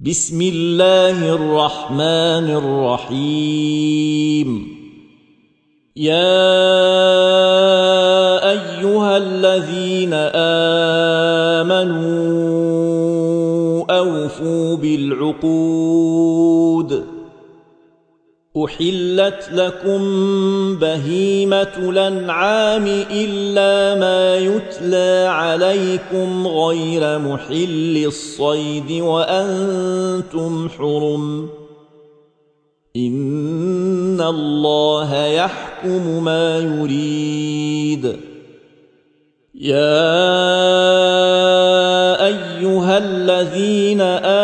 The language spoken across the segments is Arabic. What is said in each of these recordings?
بسم الله الرحمن الرحيم. يا أيها الذين آمنوا أوفوا بالعقود. أحلت لكم بهيمة الأنعام إلا ما يتلى عليكم غير محل الصيد وأنتم حرم. إن الله يحكم ما يريد. يا أيها الذين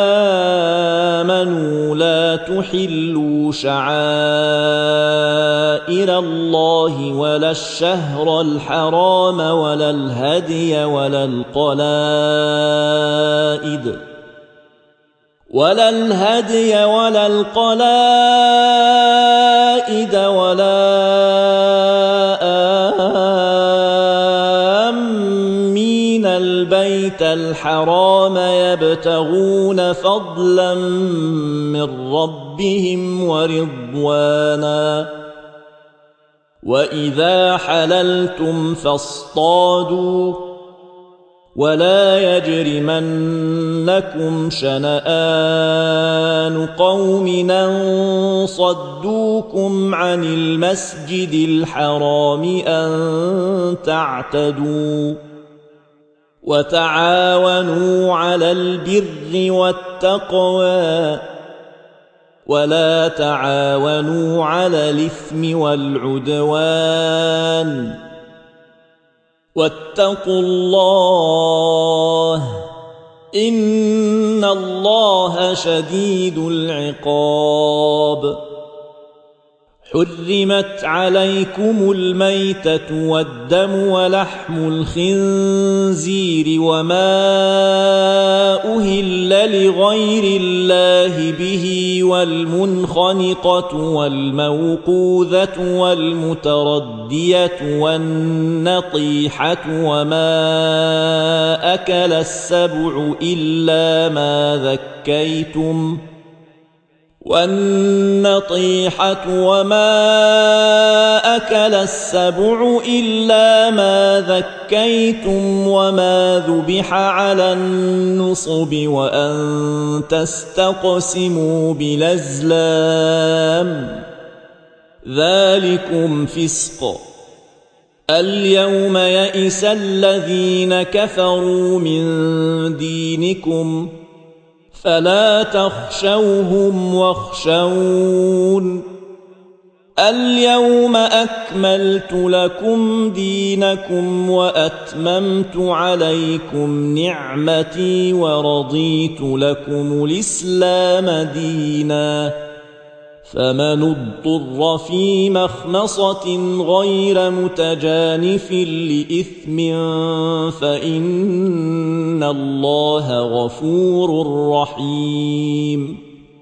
آمنوا لا تحلوا شعائر الله ولا الشهر الحرام ولا الهدي ولا القلائد ولا آمين البيت الحرام يبتغون فضلا من ربهم ورضوانا. وإذا حللتم فاصطادوا ولا يجرمنكم شنآن قوم أن صدوكم عن المسجد الحرام أن تعتدوا. وتعاونوا على البر والتقوى ولا تعاونوا على الإثم والعدوان. واتقوا الله إن الله شديد العقاب. حرمت عليكم الميتة والدم ولحم الخنزير وما أهل لغير الله به والمنخنقة والموقوذة والمتردية والنطيحة وما أكل السبع إلا ما ذكيتم وما ذبح على النصب وأن تستقسموا بالأزلام ذلكم فسق. اليوم يئس الذين كفروا من دينكم فلا تخشوهم واخشون. اليوم أكملت لكم دينكم وأتممت عليكم نعمتي ورضيت لكم الإسلام دينا. فمن اضطر في مخمصة غير متجانف لإثم فإن الله غفور رحيم.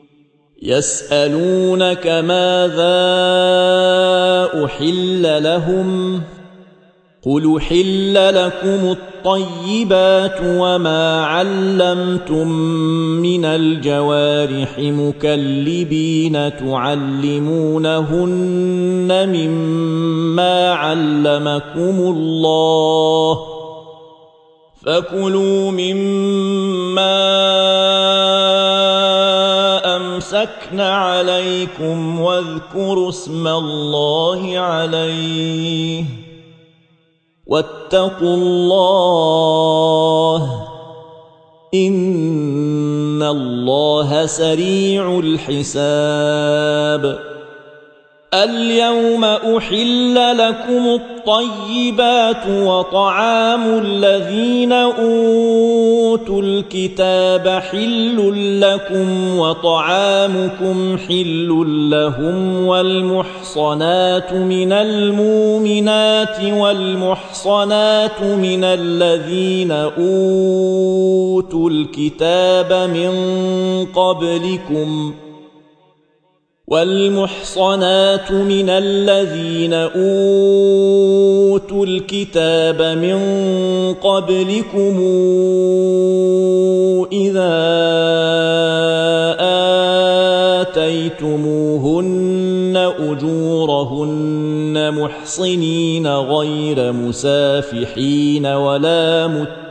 يسألونك ماذا أحل لهم قل أحل لكم الطيبات وما علمتم من الجوارح مكلبين تعلمونهن مما علمكم الله فكلوا مما أمسكن عليكم واذكروا اسم الله عليه واتقوا الله إن الله سريع الحساب. اليوم أحل لكم الطيبات وطعام الذين أوتوا الكتاب حل لكم وطعامكم حل لهم والمحصنات من المؤمنات والمحصنات من الذين أوتوا الكتاب من قبلكم، من قبلكم إذا آتيتموهن أجورهن فآتوهن أجورهن. إذا آتيتموهن أجورهن فلا تعذروا لهن، وأن تستقسموا بالأزلام ذلكم فسق. اليوم يئس الذين كفروا من دينكم فلا تخشوهم واخشون. اليوم أكملت لكم دينكم وأتممت عليكم نعمتي ورضيت لكم الإسلام دينا. فمن اضطر في مخمصة غير متجانف لإثم فإن الله غفور رحيم. يسألونك ماذا أحل لهم قل أحل لكم الطيبات وما علمتم من الجوارح مكلبين تعلمونهن مما علمكم الله فكلوا مما أمسكن عليكم واذكروا اسم الله عليه واتقوا الله إن الله سريع الحساب. اليوم أحل لكم الطيبات وطعام الذين أوتوا الكتاب حل لكم وطعامكم حل لهم والمحصنات من الذين أوتوا الكتاب من قبلكم إذا آتيتموهن أجورهن محصنين غير مسافحين ولا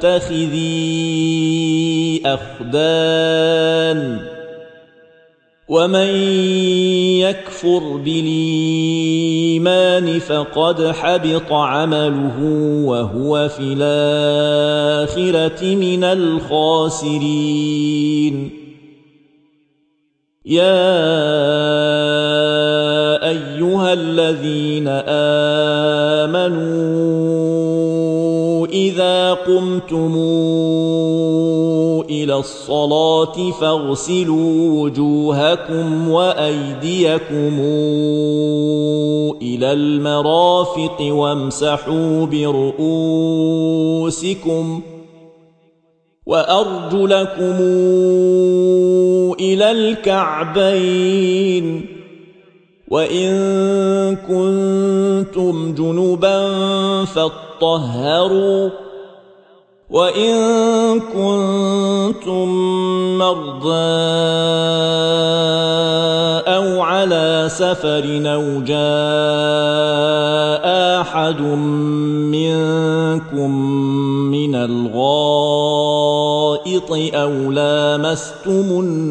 متخذي أخدان ومن يكفر بالإيمان فقد حبط عمله وهو في الآخرة من الخاسرين يا أيها الذين آمنوا إذا قمتم إلى الصلاة فاغسلوا وجوهكم وأيديكم إلى المرافق وامسحوا برؤوسكم وأرجلكم إلى الكعبين وإن كنتم جنبا فاطهروا وإن كنتم مرضى أو على سفر أو جاء أحد منكم من الغائط أو لامستم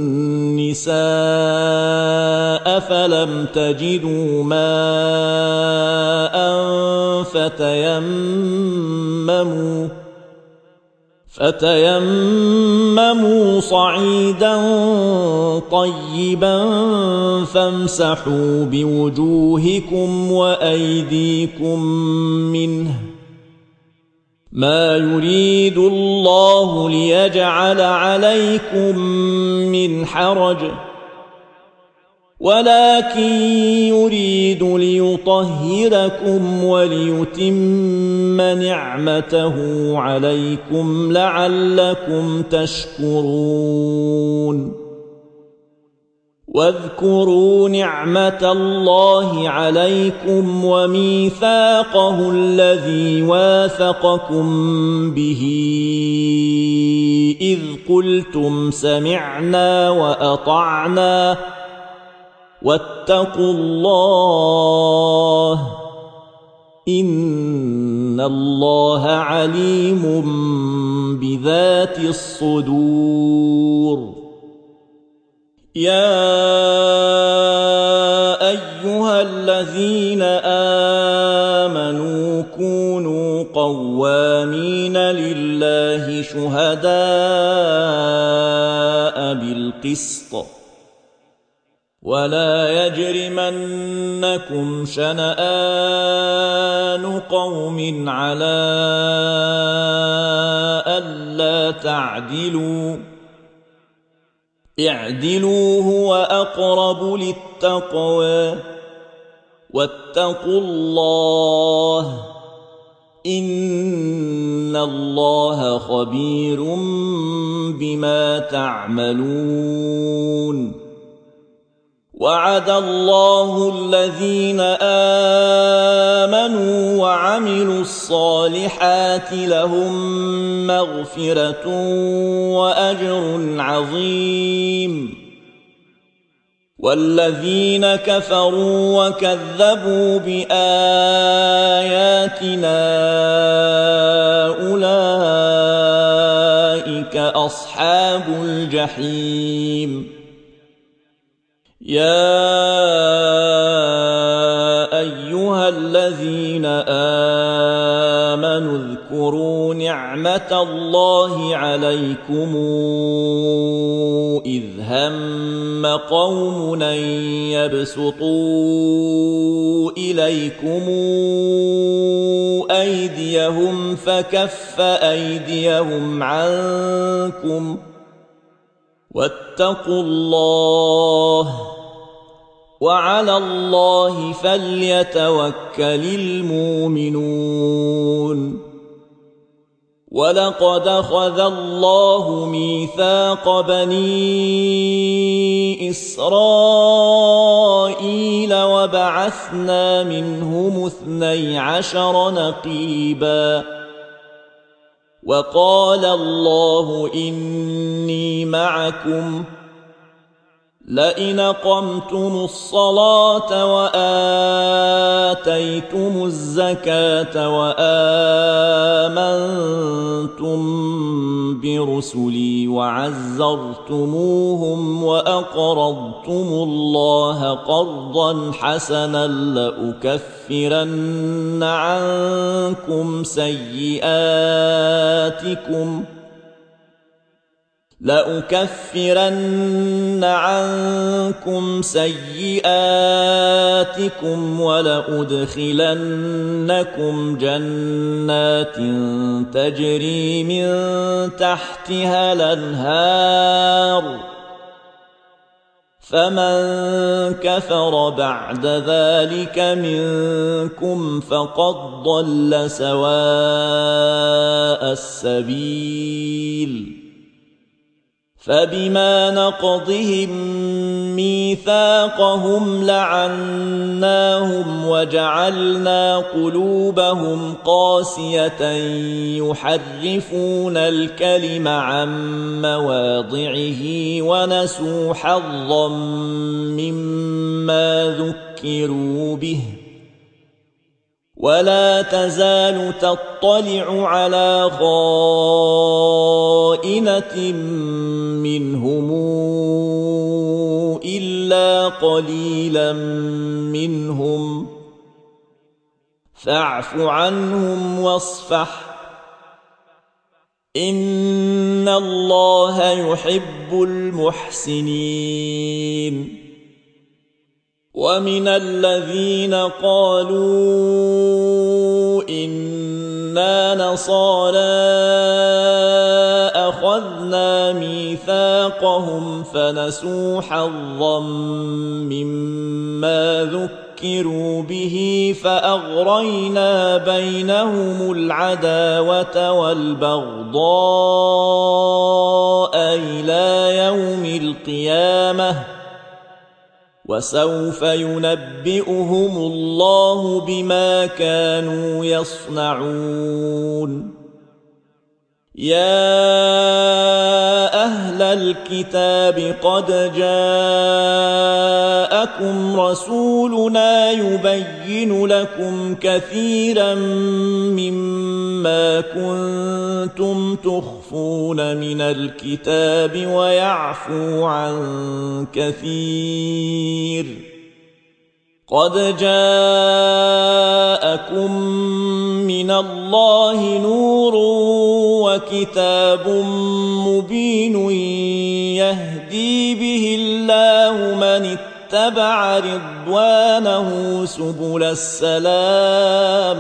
النساء فلم تجدوا ماء فتيمموا صعيدا طيبا فامسحوا بوجوهكم وأيديكم منه ما يريد الله ليجعل عليكم من حرج ولكن يريد ليطهركم وليتم نعمته عليكم لعلكم تشكرون واذكروا نعمة الله عليكم وميثاقه الذي واثقكم به إذ قلتم سمعنا وأطعنا واتقوا الله إن الله عليم بذات الصدور يا أيها الذين آمنوا كونوا قوامين لله شهداء بالقسط ولا يجرمنكم شنآن قوم على ألا تعدلوا اعدلوا هو أقرب للتقوى واتقوا الله إن الله خبير بما تعملون وعد الله الذين آمنوا وعملوا الصالحات لهم مغفرة وأجر عظيم والذين كفروا وكذبوا بآياتنا أولئك أصحاب الجحيم يا أيها الذين آمنوا اذكروا نعمة الله عليكم إذ هم قوم أن يبسطوا إليكم أيديهم فكف أيديهم عنكم واتقوا الله وعلى الله فليتوكل المؤمنون ولقد أخذ الله ميثاق بني إسرائيل وبعثنا منهم 12 نقيبا وقال الله إني معكم لئن أقمتم الصلاة وآتيتم الزكاة وآمنتم برسلي وعزرتموهم وأقرضتم الله قرضا حسنا لأكفرن عنكم سيئاتكم ولأدخلنكم جنات تجري من تحتها الأنهار فمن كفر بعد ذلك منكم فقد ضل سواء السبيل فبما نقضهم ميثاقهم لعناهم وجعلنا قلوبهم قاسية يحرفون الكلم عن مواضعه ونسوا حظا مما ذكروا به ولا تزال تطلع على خائنة منهم إلا قليلا منهم فاعف عنهم واصفح إن الله يحب المحسنين ومن الذين قالوا إنا نصارى أخذنا ميثاقهم فنسوا حظا مما ذكروا به فأغرينا بينهم العداوة والبغضاء إلى يوم القيامة وسوف ينبئهم الله بما كانوا يصنعون يا أهل الكتاب قد جاءكم رسولنا يبين لكم كثيرا مما كنتم تخفون من الكتاب ويعفو عن كثير قد جاءكم من الله نور وكتاب مبين يهدي به الله من اتبع رضوانه سبل السلام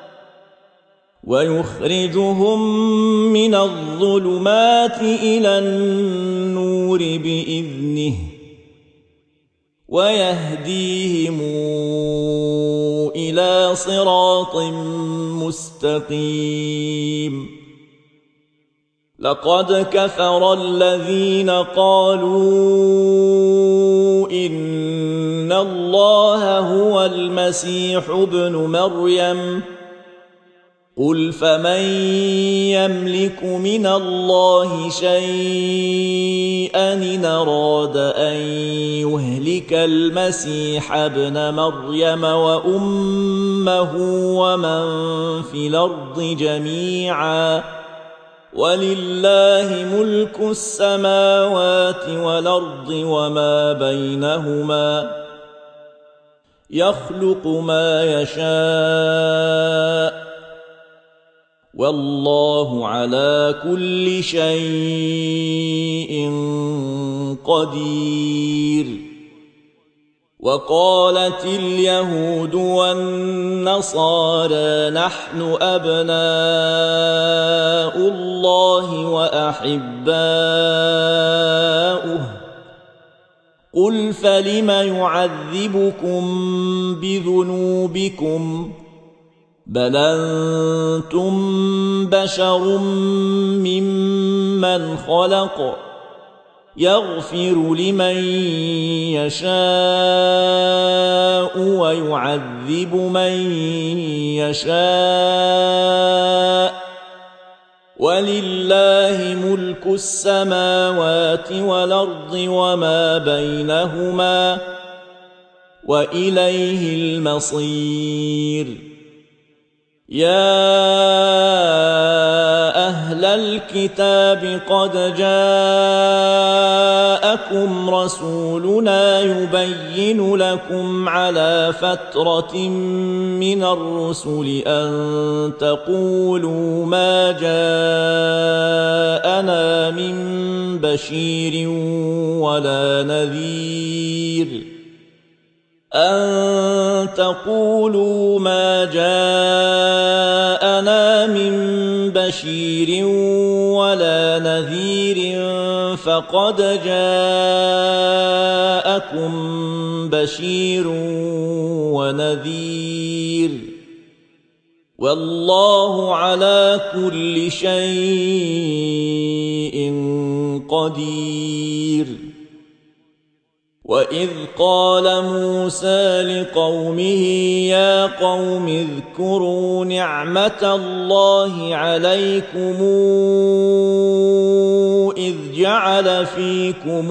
ويخرجهم من الظلمات إلى النور بإذنه ويهديهم إلى صراط مستقيم لقد كفر الذين قالوا إن الله هو المسيح ابن مريم قل فمن يملك من الله شيئا إن أراد أن يهلك المسيح ابن مريم وأمه ومن في الأرض جميعا ولله ملك السماوات والأرض وما بينهما يخلق ما يشاء والله على كل شيء قدير وقالت اليهود والنصارى نحن أبناء الله وأحباؤه قل فلم يعذبكم بذنوبكم بل أنتم بشر ممن خلق يغفر لمن يشاء ويعذب من يشاء ولله ملك السماوات والأرض وما بينهما وإليه المصير يا أهل الكتاب قد جاءكم رسولنا يبين لكم على فترة من الرسل أن تقولوا ما جاءنا من بشير ولا نذير أن تقولوا ما جاءنا من بشير ولا نذير فقد جاءكم بشير ونذير والله على كل شيء قدير وإذ قال موسى لقومه يا قوم اذكروا نعمة الله عليكم إذ جعل فيكم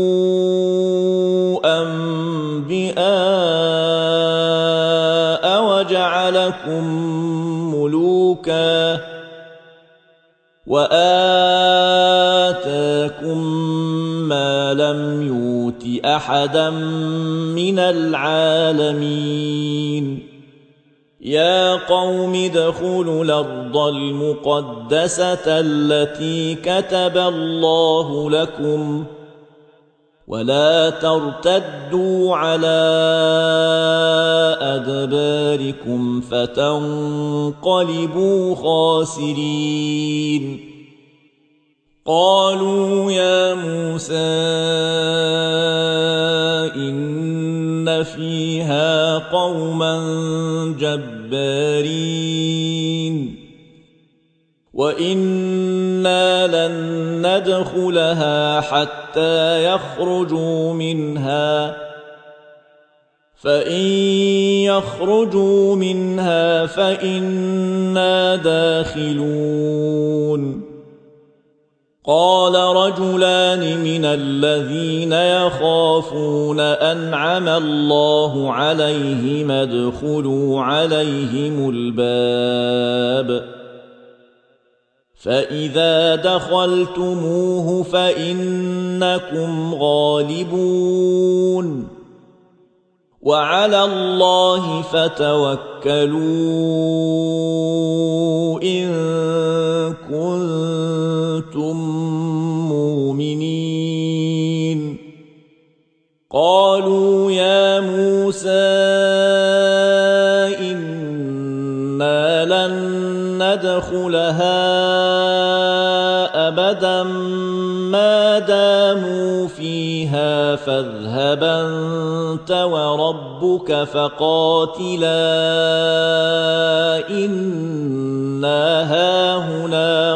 أنبياء وجعلكم ملوكا وآتاكم ما لم يؤت أحدا من العالمين يا قوم ادخلوا الأرض المقدسة التي كتب الله لكم ولا ترتدوا على أدباركم فتنقلبوا خاسرين قالوا يا موسى إن فيها قوما جبارين وإنا لن ندخلها حتى يخرجوا منها فإن يخرجوا منها فإنا داخلون قال رجلان من الذين يخافون أنعم الله عليهم ادخلوا عليهم الباب فإذا دخلتموه فإنكم غالبون وعلى الله فتوكلوا إن كنتم مؤمنين قالوا يا موسى إنا لن ندخلها أبدا ما داموا فيها فاذهب أنت وربك فقاتلا إنا هاهنا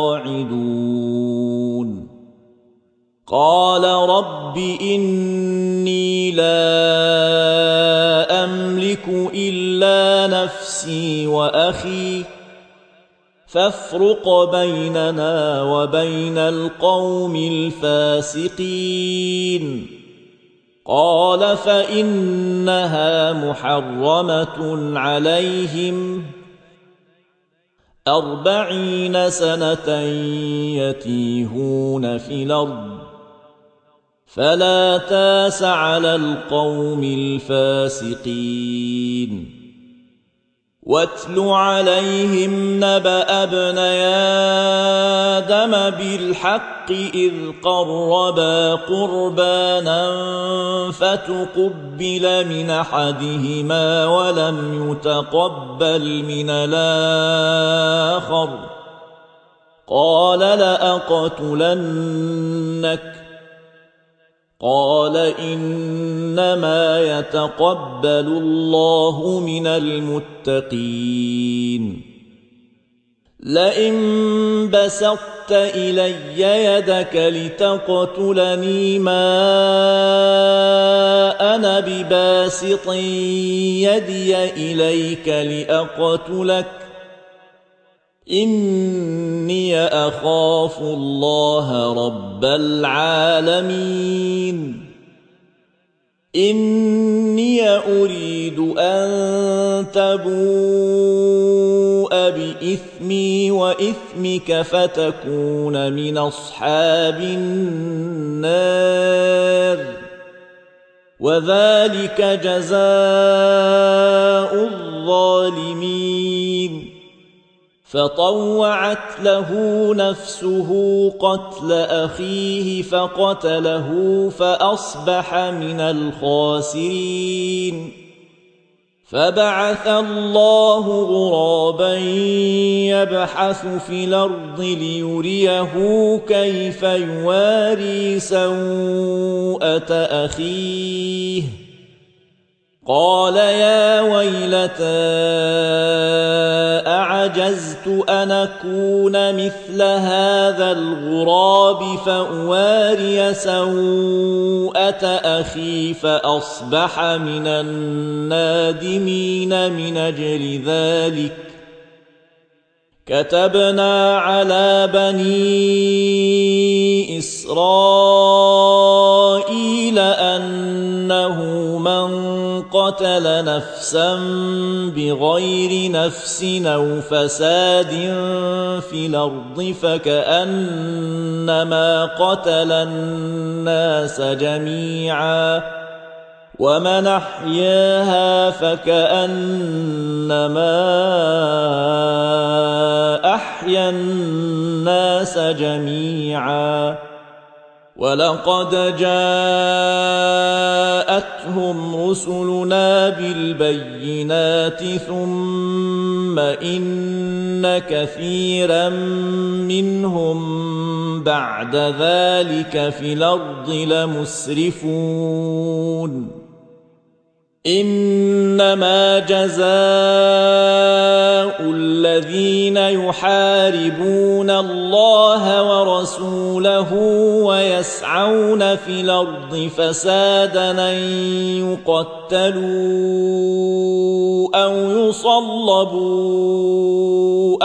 قاعدون قال رب إني لا أملك إلا نفسي وأخي فافرق بيننا وبين القوم الفاسقين قال فإنها محرمة عليهم 40 سنة يتيهون في الأرض فلا تاس على القوم الفاسقين واتل عليهم نبأ ابني آدم بالحق إذ قربا قربانا فتقبل من أحدهما ولم يتقبل من الآخر قال لأقتلنك قال إنما يتقبل الله من المتقين لئن بسطت إلي يدك لتقتلني ما أنا بباسط يدي إليك لأقتلك إني أخاف الله رب العالمين إني أريد أن تبوء بإثمي وإثمك فتكون من أصحاب النار وذلك جزاء الظالمين فطوعت له نفسه قتل أخيه فقتله فأصبح من الخاسرين فبعث الله غرابا يبحث في الأرض ليريه كيف يواري سوءة أخيه قال يا ويلتى أعجزت أن أكون مثل هذا الغراب فأواري سوءة أخي فأصبح من النادمين من أجل ذلك كتبنا على بني إسرائيل أنه من قتل نفسا بغير نفس أو فساد في الأرض فكأنما قتل الناس جميعا ومن أحياها فكأنما أحيا الناس جميعا ولقد جاءتهم رسلنا بالبينات ثم إن كثيرا منهم بعد ذلك في الأرض لمسرفون إنما جزاء الذين يحاربون الله ورسوله ويسعون في الأرض فسادا أن يقتلوا أو يصلبوا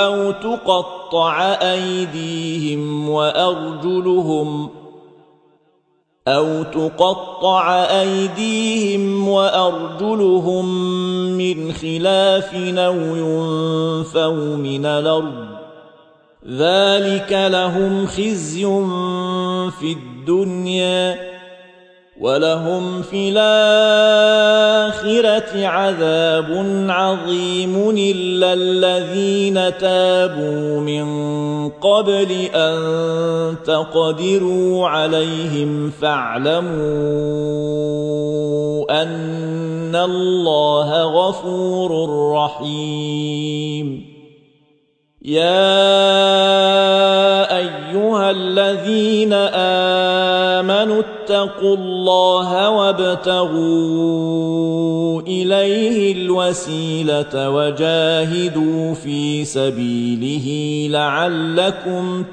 أو تقطع أيديهم وأرجلهم من خلاف أو ينفوا من الأرض ذلك لهم خزي في الدنيا ولهم في الآخرة عذاب عظيم إلا الذين تابوا من قبل أن تقدروا عليهم فاعلموا أن الله غفور رحيم يا أيها الذين آمنوا اتقوا الله وابتغوا إليه الوسيلة وجاهدوا في سبيله لعلكم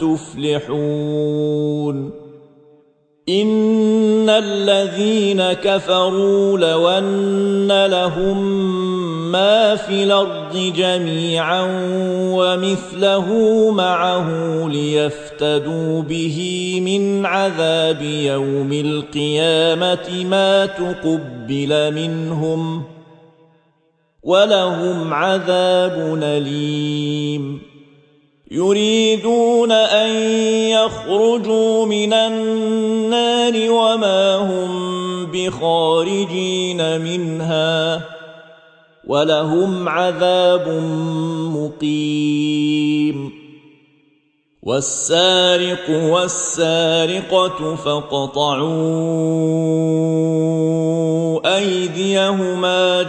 تفلحون إن الذين كفروا لو أن لهم ما في الأرض جميعا ومثله معه ليفتدوا به من عذاب يوم القيامة ما تقبل منهم ولهم عذاب أليم يريدون أن يخرجوا من النار وما هم بخارجين منها ولهم عذاب مقيم والسارق والسارقة فاقطعوا أيديهما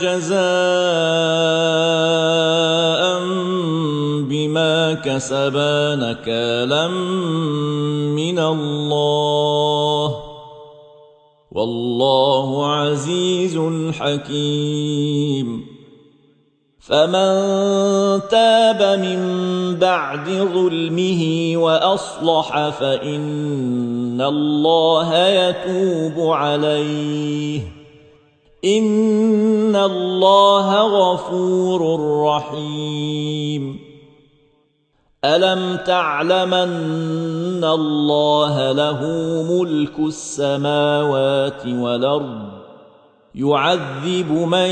جزاء بما كسبا نكالا من الله والله عزيز حكيم فمن تاب من بعد ظلمه وأصلح فإن الله يتوب عليه إن الله غفور رحيم ألم تعلم أن الله له ملك السماوات والأرض يعذب من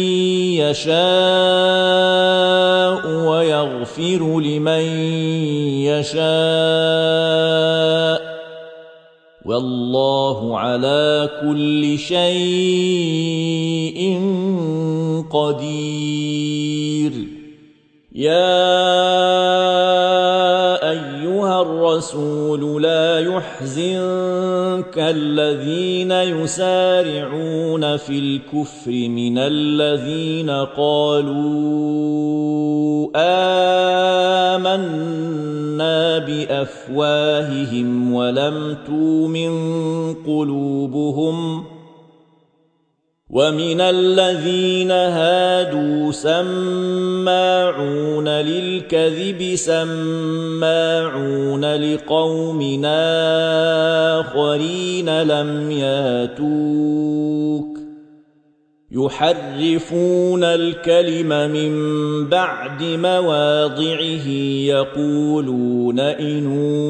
يشاء ويغفر لمن يشاء والله على كل شيء قدير. يا أيها الرسول لا يحزنك الذين يسارعون في الكفر من الذين قالوا آمنا بأفواههم ولم تؤمن قلوبهم ومن الذين هادوا سماعون للكذب سماعون لقوم آخرين لم ياتوك يحرفون الكلم من بعد مواضعه يقولون إن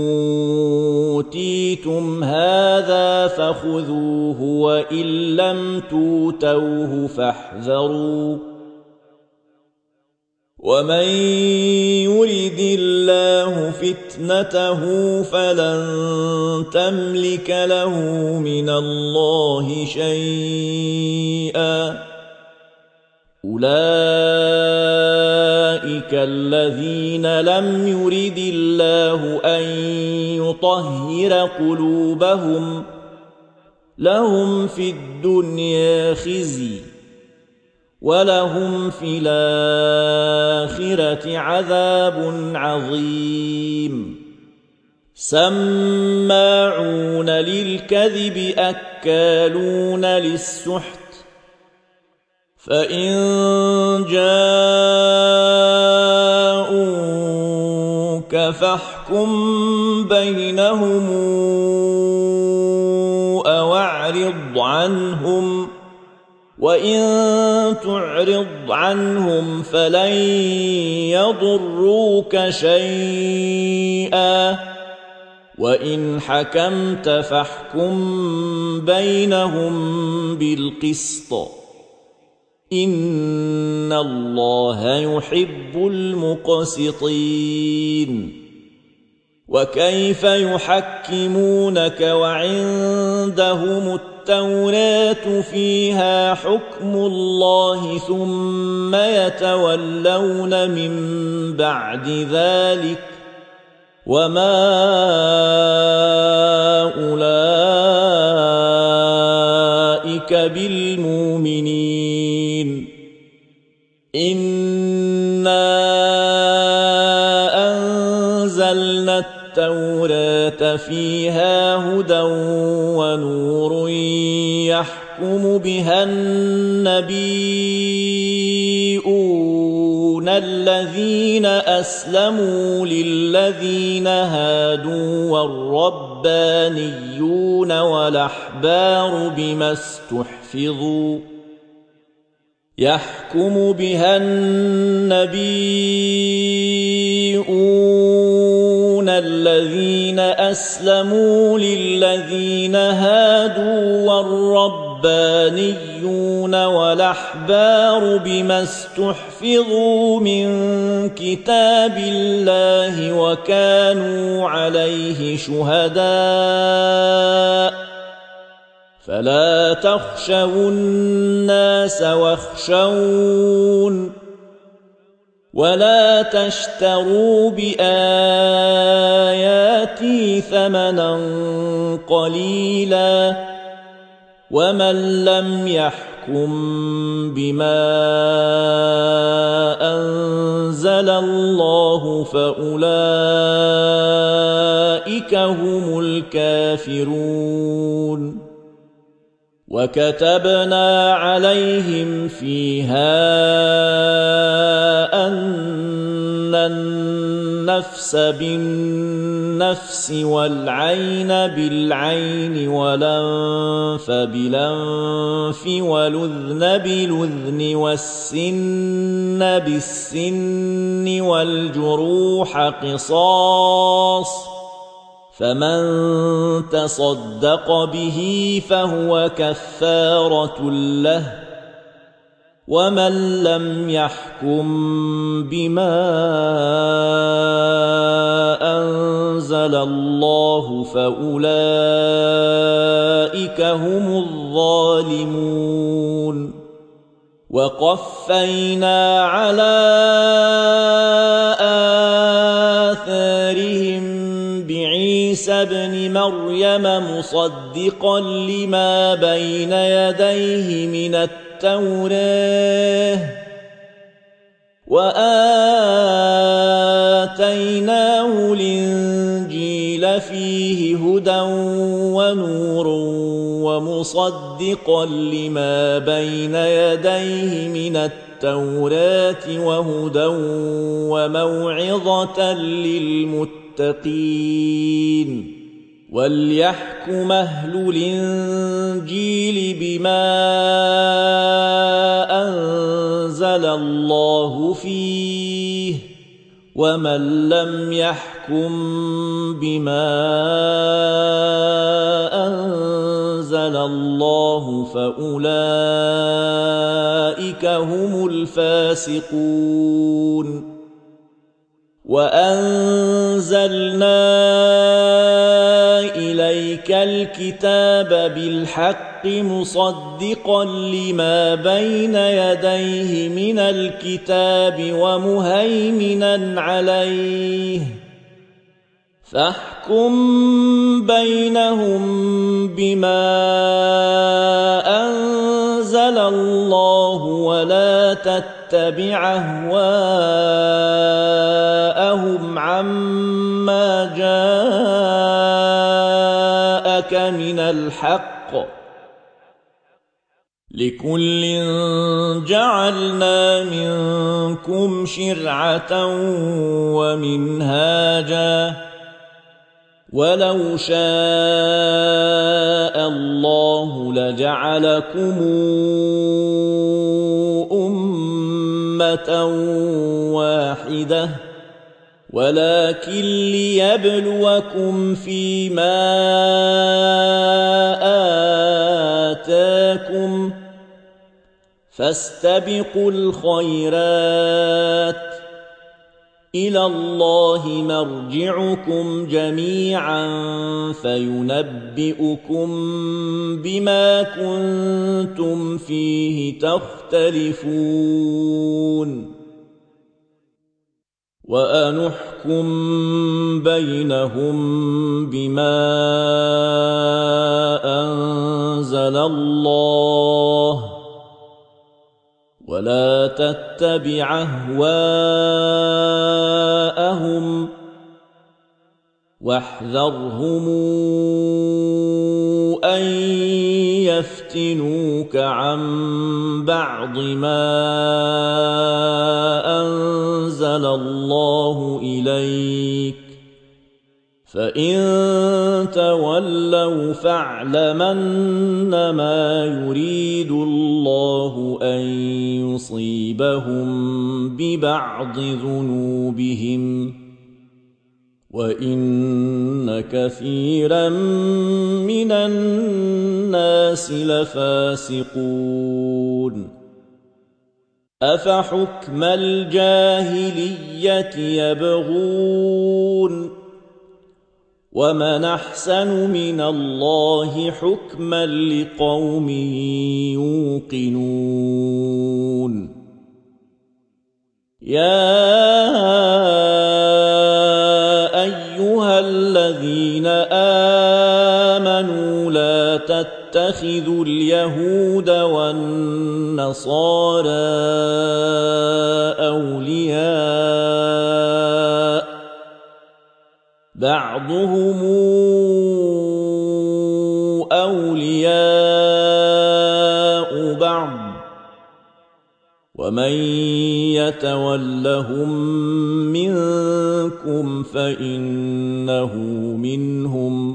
أوتيتم هذا فخذوه وإن لم توتوه فاحذروا ومن يرد الله فتنته فلن تملك له من الله شيئا أولئك الذين لم يرد الله أن يطهر قلوبهم لهم في الدنيا خزي ولهم في الآخرة عذاب عظيم. سماعون للكذب أكالون للسحت فإن جاءوك فاحكم بينهم أو أعرض عنهم وإن تعرض عنهم فلن يضروك شيئا وإن حكمت فاحكم بينهم بالقسط إن الله يحب المقسطين. وكيف يحكمونك وعندهم التوراة فيها حكم الله ثم يتولون من بعد ذلك وما أولئك بالمؤمنين. إنا أنزلنا التوراة فيها هدى ونور يحكم بها النبيون الذين أسلموا للذين هادوا والربانيون والأحبار بما استحفظوا يحكم بها النبيون الذين أسلموا للذين هادوا والربانيون والأحبار بما استحفظوا من كتاب الله وكانوا عليه شهداء فلا تخشوا الناس واخشون ولا تشتروا بآياتي ثمنا قليلا ومن لم يحكم بما أنزل الله فأولئك هم الكافرون. وكتبنا عليهم فيها أن النفس بالنفس بالنفس والعين بالعين والأنف بالأنف والأذن بالأذن والسن بالسن والجروح قصاص، فمن تصدق به فهو كفارة له، ومن لم يحكم بما أنزل الله فأولئك هم الظالمون. وقفينا على آثارهم بعيسى ابن مريم مصدقا لما بين يديه من التوراة، وآتيناه الإنجيل فيه هدى ونور ومصدقا لما بين يديه من التوراة وهدى وموعظة للمتقين. وليحكم أهل الإنجيل بما أنزل الله فيه، ومن لم يحكم بما أنزل الله فأولئك هم الفاسقون. وأنزلنا إليك الكتاب بالحق مصدقا لما بين يديه من الكتاب ومهيمنا عليه، فاحكم بينهم بما أنزل الله، ولا تتبع أهواءهم عما جاءك من الحق، لكل جعلنا منكم شرعة ومنهاجا، ولو شاء الله لجعلكم أمة واحدة، ولكن ليبلوكم فيما آتاكم، فاستبقوا الخيرات، إلى الله مرجعكم جميعا فينبئكم بما كنتم فيه تختلفون. وأنحكم بينهم بما أنزل الله، ولا تتبع أهواءهم، واحذرهم أن يفتنوك عن بعض ما أنزل الله إليك، فإن تولوا فاعلم أنما يريد الله أن يصيبهم ببعض ذنوبهم، وإن كثيرا من الناس لفاسقون. أفحكم الجاهلية يبغون، ومن أحسن من الله حكما لقوم يوقنون. يا أيها الذين آمنوا لا تتخذوا اليهود والنصارى أولياء، بعضهم أولياء بعض، ومن يتولهم منكم فإنه منهم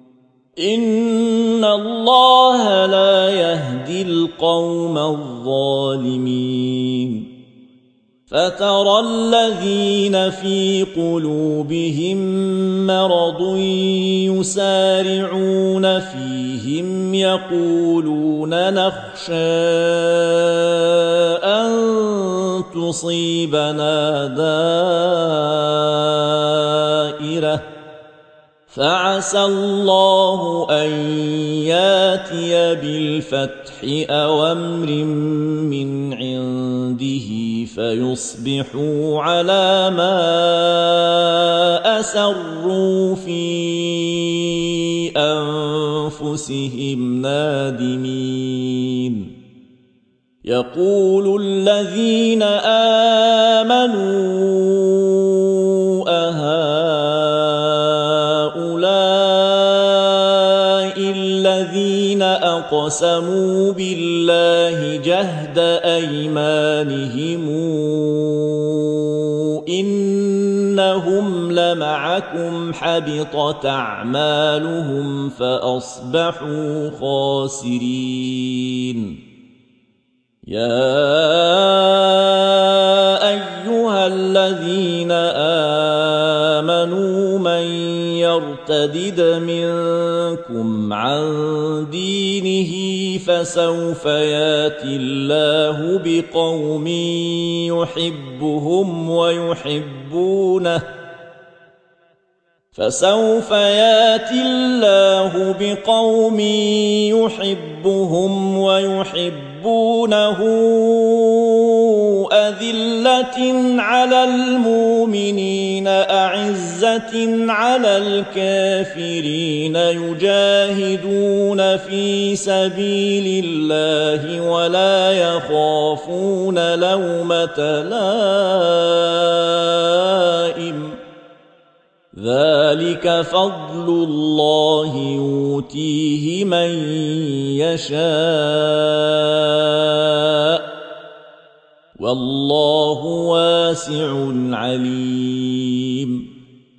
إن الله لا يهدي القوم الظالمين فترى الذين في قلوبهم مرض يسارعون فيهم يقولون نخشى أن تصيبنا دائرة فعسى الله أن ياتي بالفتح أو أمر من عنده فيصبحوا على ما أسروا في أنفسهم نادمين يقول الذين آمنوا الذين أقسموا بالله جهد أيمانهم إنهم لمعكم حبطت أعمالهم فأصبحوا خاسرين يا أيها الذين آمنوا من يرتدد منكم عن دينه فسوف ياتي الله بقوم يحبهم ويحبونه أذلة على المؤمنين أعزة على الكافرين يجاهدون في سبيل الله ولا يخافون لومة لائم ذلك فضل الله يؤتيه من يشاء والله واسع عليم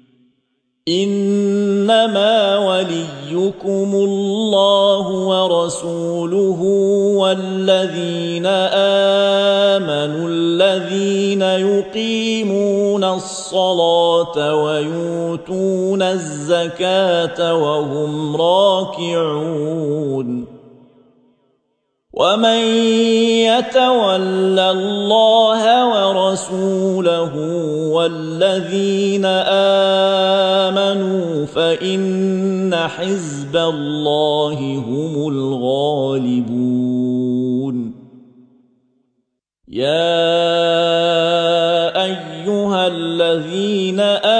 إنما وليكم الله ورسوله والذين آمنوا الذين يقيمون الصلاة ويؤتون الزكاة وهم راكعون ومن يتول الله ورسوله والذين آمنوا فإن حزب الله هم الغالبون يا أيها الذين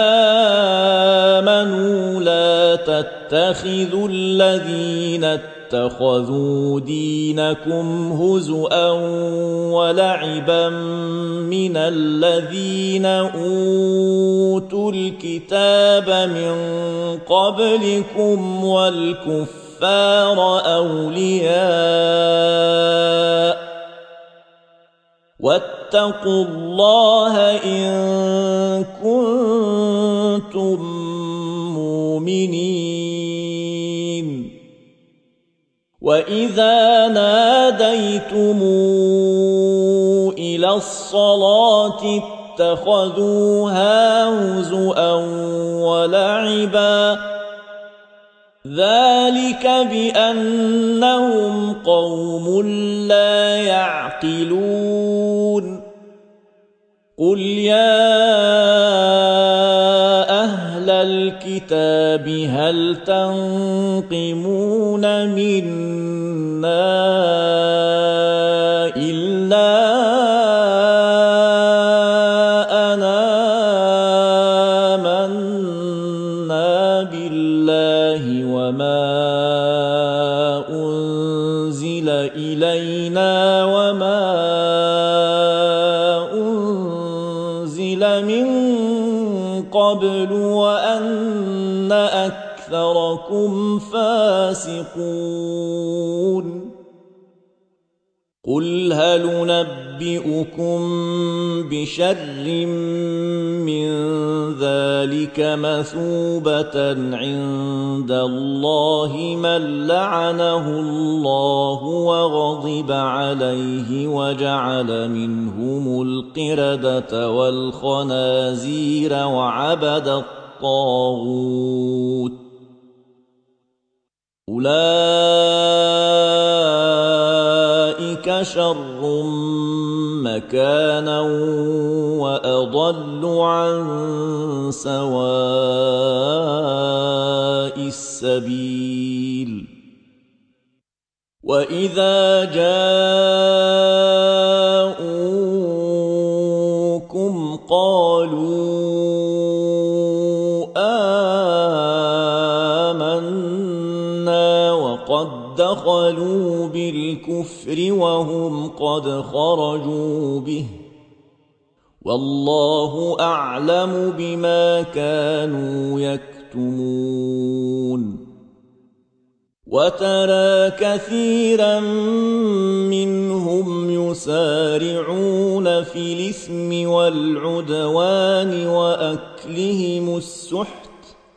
آمنوا لا تتخذوا الذين اتخذوا دينكم هزؤا ولعبا من الذين أوتوا الكتاب من قبلكم والكفار أولياء واتقوا الله إن كنتم مؤمنين وإذا ناديتم إلى الصلاة اتخذوها هزؤا ولعبا ذلك بأنهم قوم لا يعقلون قل يا أهل الكتاب هل تنقمون منا إلا أن آمنا بالله وما أنزل إلينا وما أنزل من قبل وأن أكثركم فاسقون قل هل ننبئكم بشر من ذلك مثوبة عند الله من لعنه الله وغضب عليه وجعل منهم القردة والخنازير وعبد الطاغوت أولئك شر مكانا وأضل عن سواء السبيل وإذا جاءوكم قالوا آمنا وقد دخلوا بالكفر وهم قد خرجوا به والله أعلم بما كانوا يكتمون وترى كثيرا منهم يسارعون في الإثم والعدوان وأكلهم السحت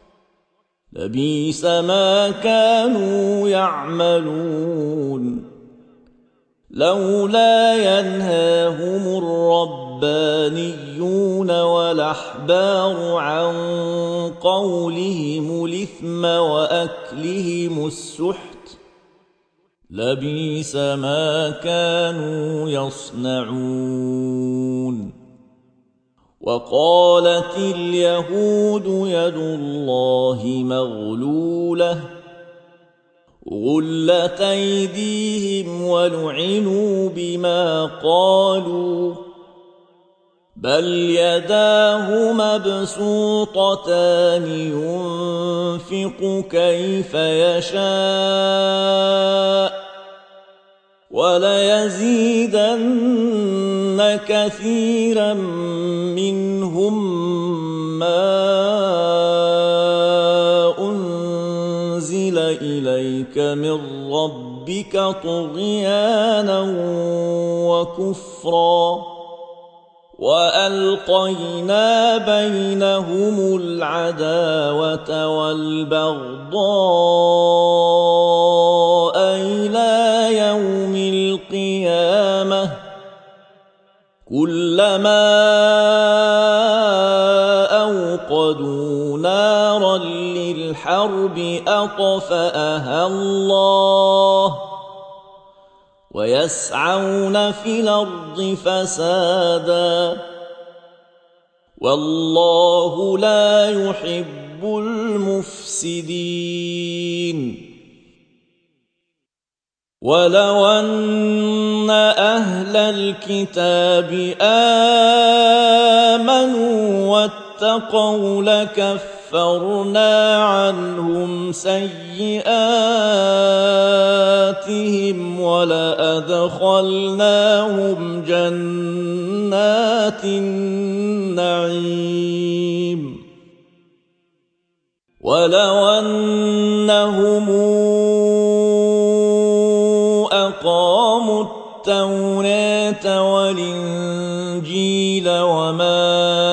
لبئس ما كانوا يعملون لولا ينهاهم الربانيون والأحبار عن قولهم الإثم وأكلهم السحت لبئس ما كانوا يصنعون وقالت اليهود يد الله مغلولة غلت أيديهم ولعنوا بما قالوا بل يداه مبسوطتان ينفق كيف يشاء وليزيدن كثيرا منهم ما أنزل إليك من ربك طغيانا وكفرا وألقينا بينهم العداوة والبغضاء إلى يوم القيامة كلما أوقدوا نارا للحرب أطفأها الله ويسعون في الأرض فسادا والله لا يحب المفسدين ولو أن أهل الكتاب آمنوا واتقوا لكفرنا عنهم سيئاتهم ولأدخلناهم جنات النعيم ولو أنهم أقاموا التوراة والإنجيل وما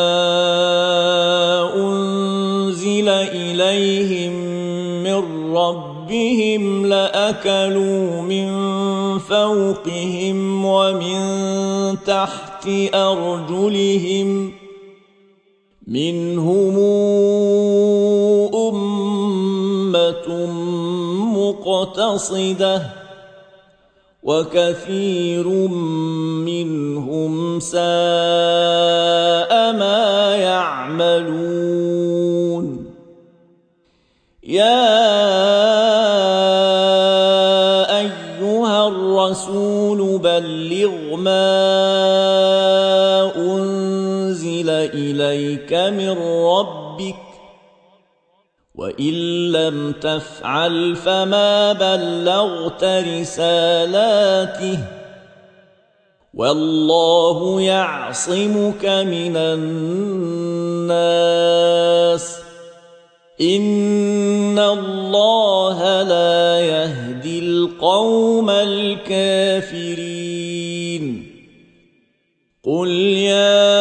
أنزل إليهم من ربهم لأكلوا من فوقهم ومن تحت أرجلهم منهم أمة مقتصدة وكثير منهم ساء ما يعملون يا أيها الرسول بلغ ما أنزل إليك من ربك وإن لم تفعل فما بلغت رسالاته والله يعصمك من الناس إن الله لا يهدي القوم الكافرين قل يا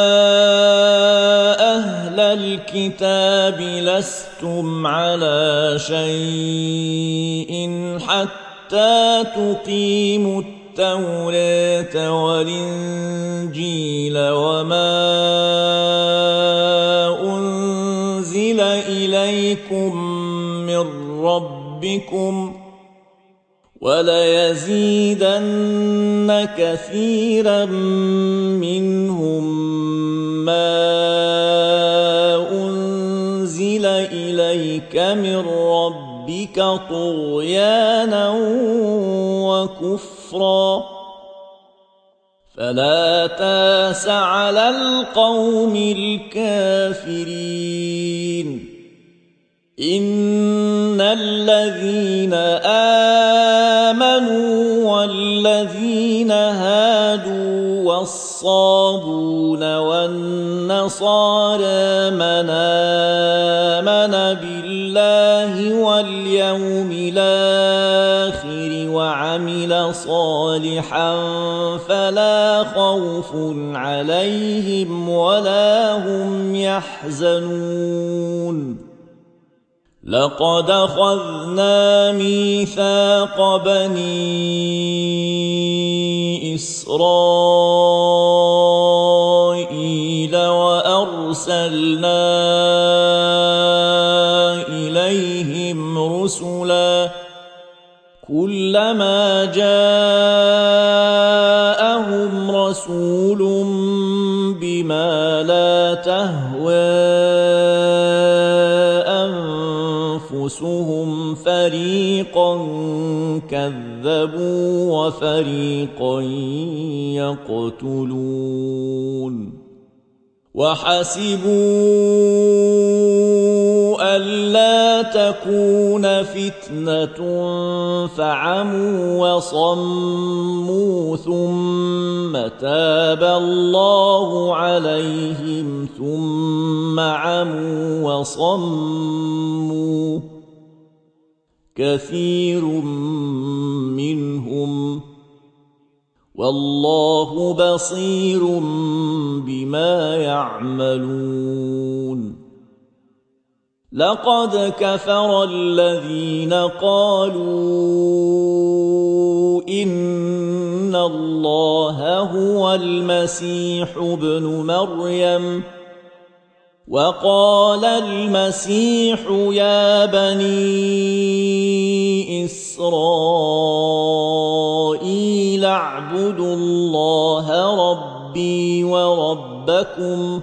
أهل الكتاب لستم على شيء حتى تقيموا التوراة والإنجيل وما أنزل إليكم من ربكم وليزيدن كثيرا منهم ما أنزل إليك من ربك طغيانا وكفرا فلا تاس على القوم الكافرين إن الذين آمنوا والذين هادوا والصابون والنصارى من آمن بالله واليوم الآخر وعمل صالحا فلا خوف عليهم ولا هم يحزنون لقد أخذنا ميثاق بني إسرائيل وأرسلنا إليهم رسلا كلما جاءهم رسول بما لا تهوى أنفسهم فريقا كذبوا وفريقا يقتلون وحسبوا ألا تكون فتنة فعموا وصموا ثم تاب الله عليهم ثم عموا وصموا كثير منهم والله بصير بما يعملون لقد كفر الذين قالوا إن الله هو المسيح ابن مريم وقال المسيح يا بني إسرائيل اعبدوا الله ربي وربكم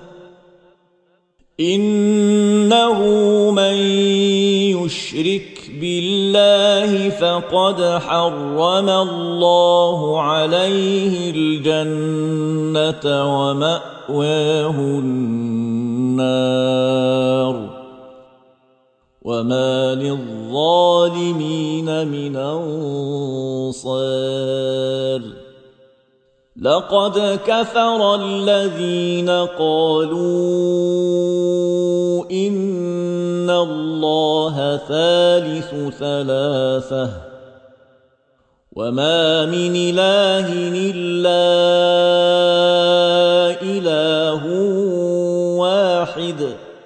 إنه من يشرك بالله فقد حرم الله عليه الجنة ومأواه النار وما للظالمين من أنصار لقد كفر الذين قالوا إن الله ثالث ثلاثة وما من إله إلا إله واحد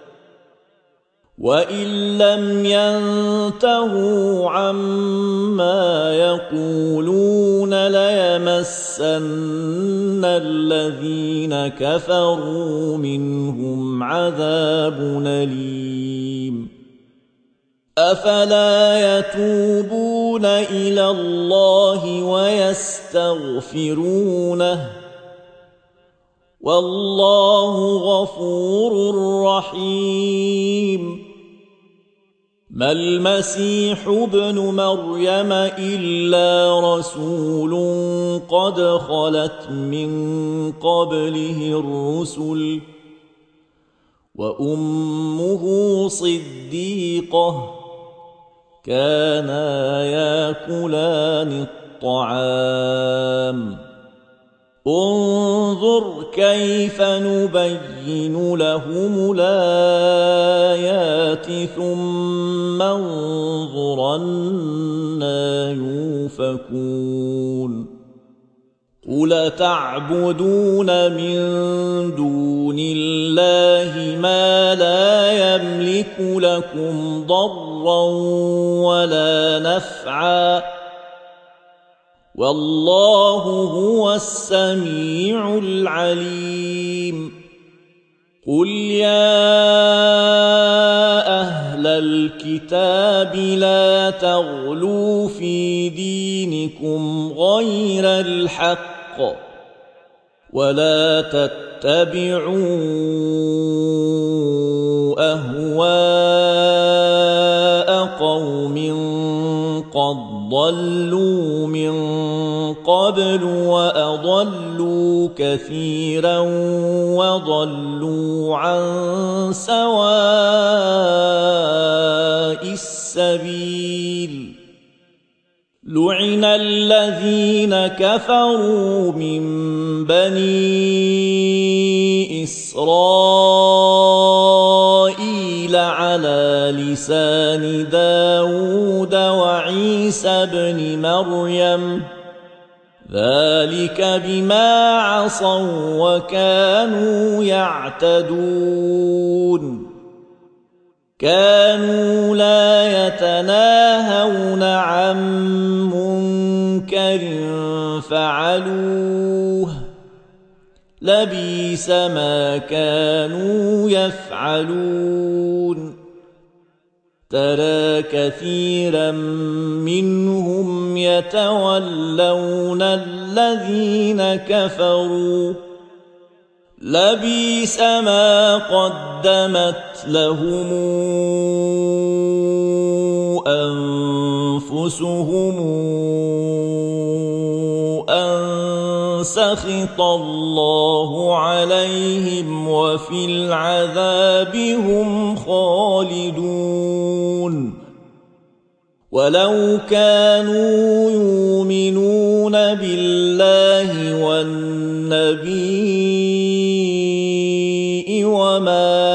وإن لم ينتهوا عما يقولون ليمسن الذين كفروا منهم عذاب أليم أفلا يتوبون إلى الله ويستغفرونه والله غفور رحيم ما المسيح ابن مريم إلا رسول قد خلت من قبله الرسل وأمه صديقة كانا ياكلان الطعام انظر كيف نبين لهم الآيات ثم انظر أنى يؤفكون قل تعبدون من دون الله ما لا يملك لكم ضرا ولا نفعا والله هو السميع العليم قل يا أهل الكتاب لا تغلوا في دينكم غير الحق ولا تتبعوا أهواء قوم قد ضلوا من قبل وأضلوا كثيرا وضلوا عن سواء السبيل لعن الذين كفروا من بني إسرائيل على لسان داود وعيسى بن مريم ذلك بما عصوا وكانوا يعتدون كانوا لا يتناهون عن منكر فعلوه لبئس ما كانوا يفعلون ترى كثيرا منهم يتولون الذين كفروا لبئس ما قدمت لهم أنفسهم أن سخط الله عليهم وفي العذاب هم خالدون ولو كانوا يؤمنون بالله والنبي وما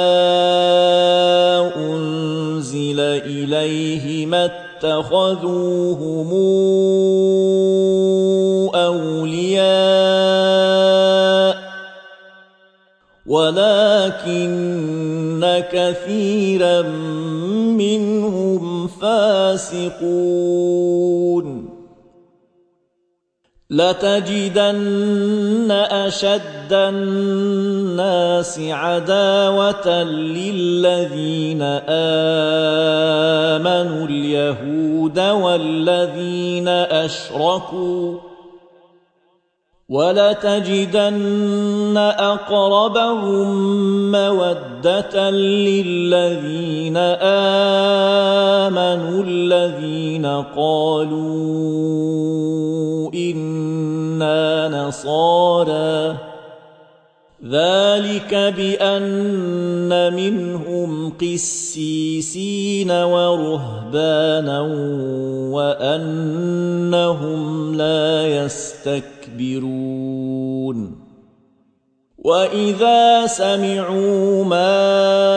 أنزل إليه ما اتخذوهم أولياء ولكن كثيرا منهم فاسقون لتجدن أشد الناس عداوة للذين آمنوا اليهود والذين أشركوا ولتجدن أقربهم مودة للذين آمنوا الذين قالوا إنا نصارى ذلك بأن منهم قسيسين ورهبانا وأنهم لا يستكبرون وإذا سمعوا ما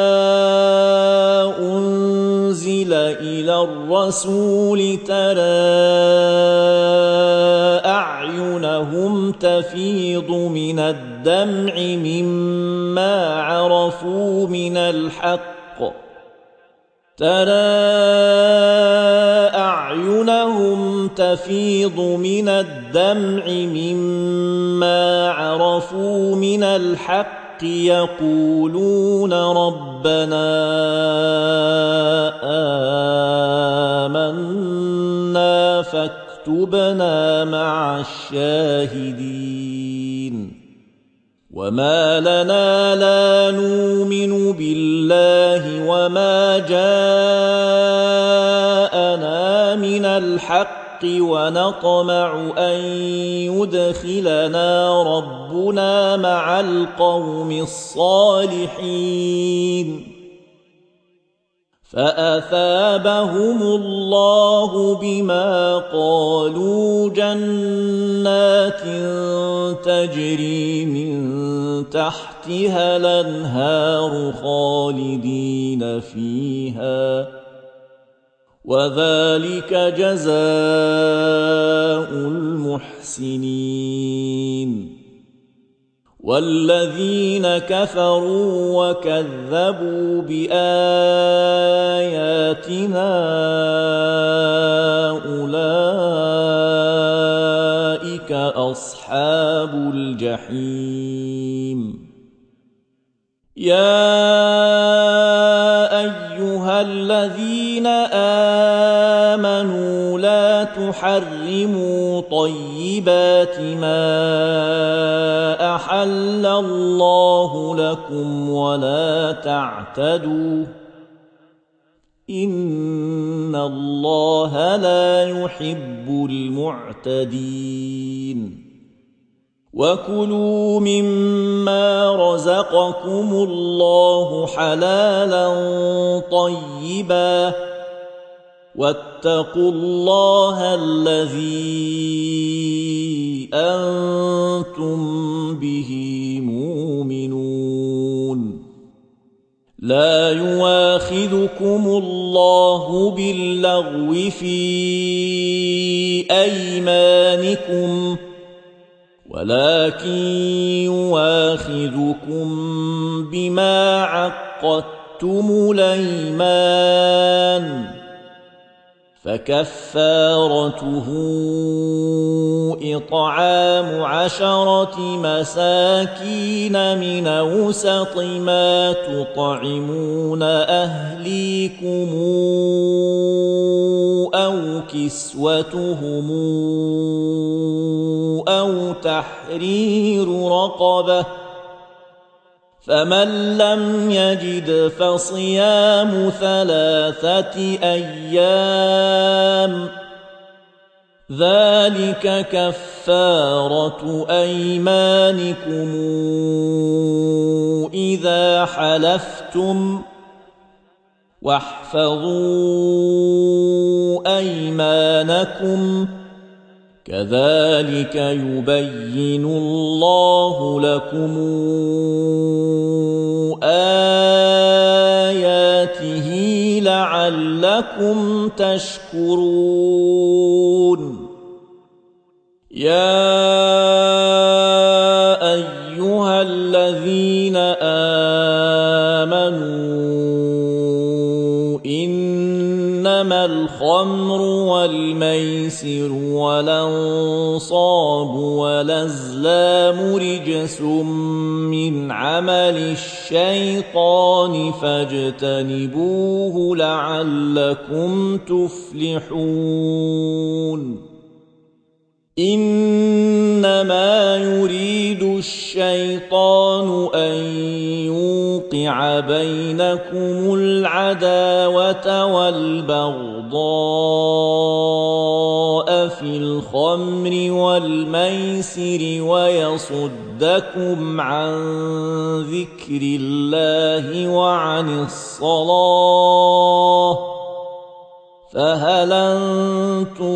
أنزل إلى الرسول ترى أعينهم تفيض من الدمع مما عرفوا من الحق أعينهم تفيض من الدمع مما عرفوا من الحق يقولون ربنا آمنا فاكتبنا مع الشاهدين وما لنا لا نؤمن بالله وما جاءنا من الحق ونطمع أن يدخلنا ربنا مع القوم الصالحين فأثابهم الله بما قالوا جنات تجري من تحتها الأنهار خالدين فيها وذلك جزاء المحسنين والذين كفروا وكذبوا بآياتنا أولئك أصحاب الجحيم يا أيها الذين آمنوا لا تحرموا طيبات ما أحل الله لكم ولا تعتدوا إن الله لا يحب المعتدين وكلوا مما رزقكم الله حلالا طيبا واتقوا الله الذي أنتم به مؤمنون لا يواخذكم الله باللغو في أيمانكم ولكن يواخذكم بما عقدتم الأيمان فكفارته إطعام 10 مساكين من أوسط ما تطعمون أهليكم أو كسوتهم أو تحرير رقبة فمن لم يجد فصيام 3 أيام ذلك كفارة أيمانكم إذا حلفتم واحفظوا أيمانكم كذلك يبين الله لكم آياته لعلكم تشكرون يا أيها الذين آمنوا إنما الخمر والميسر والأنصاب والأزلام رجس من عمل الشيطان فاجتنبوه لعلكم تفلحون إنما يريد الشيطان أن يوقع بينكم العداوة والبغضاء في الخمر والميسر ويصدكم عن ذكر الله وعن الصلاة فهل أنتم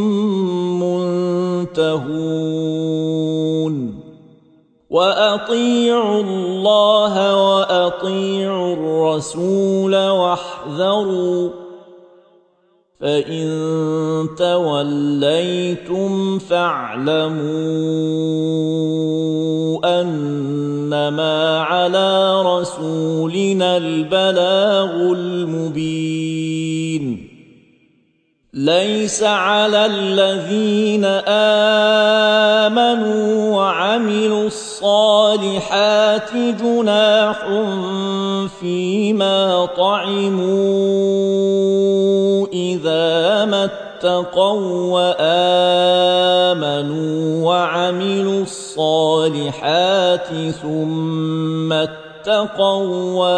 منتهون وأطيعوا الله وأطيعوا الرسول واحذروا فإن توليتم فاعلموا أنما على رسولنا البلاغ المبين ليس على الذين آمنوا وعملوا الصالحات جناح فيما طعموا إذا ما اتقوا وآمنوا وعملوا الصالحات ثم اتقوا